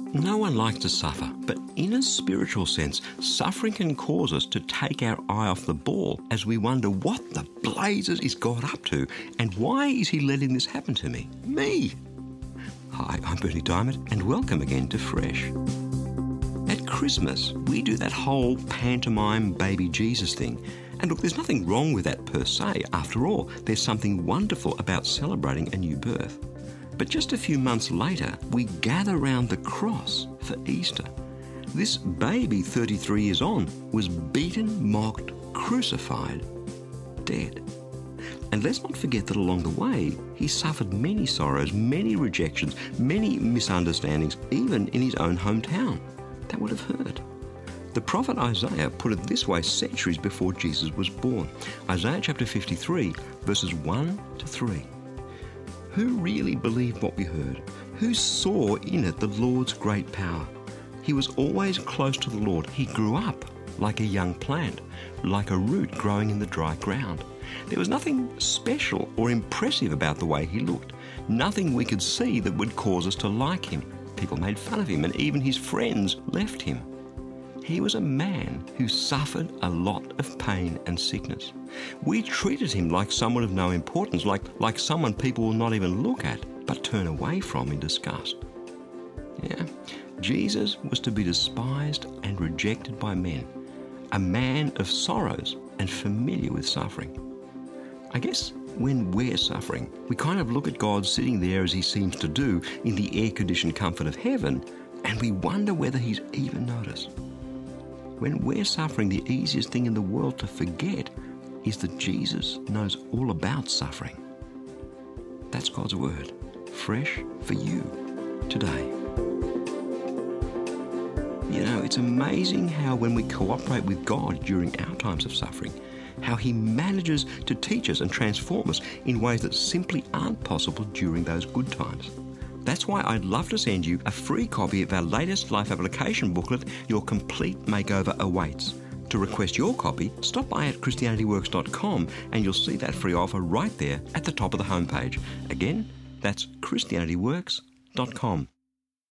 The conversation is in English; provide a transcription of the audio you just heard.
No one likes to suffer, but in a spiritual sense, suffering can cause us to take our eye off the ball as we wonder what the blazes is God up to and why is he letting this happen to me? Me! Hi, I'm Bernie Diamond and welcome again to Fresh. At Christmas, we do that whole pantomime baby Jesus thing. And look, there's nothing wrong with that per se. After all, there's something wonderful about celebrating a new birth. But just a few months later, we gather round the cross for Easter. This baby, 33 years on, was beaten, mocked, crucified, dead. And let's not forget that along the way, he suffered many sorrows, many rejections, many misunderstandings, even in his own hometown. That would have hurt. The prophet Isaiah put it this way centuries before Jesus was born. Isaiah chapter 53, verses 1 to 3. Who really believed what we heard? Who saw in it the Lord's great power? He was always close to the Lord. He grew up like a young plant, like a root growing in the dry ground. There was nothing special or impressive about the way he looked. Nothing we could see that would cause us to like him. People made fun of him and even his friends left him. He was a man who suffered a lot of pain and sickness. We treated him like someone of no importance, like someone people will not even look at, but turn away from in disgust. Yeah, Jesus was to be despised and rejected by men, a man of sorrows and familiar with suffering. I guess when we're suffering, we kind of look at God sitting there as he seems to do in the air-conditioned comfort of heaven, and we wonder whether he's even noticed. When we're suffering, the easiest thing in the world to forget is that Jesus knows all about suffering. That's God's word, fresh for you today. You know, it's amazing how when we cooperate with God during our times of suffering, how he manages to teach us and transform us in ways that simply aren't possible during those good times. That's why I'd love to send you a free copy of our latest life application booklet, Your Complete Makeover Awaits. To request your copy, stop by at ChristianityWorks.com and you'll see that free offer right there at the top of the homepage. Again, that's ChristianityWorks.com.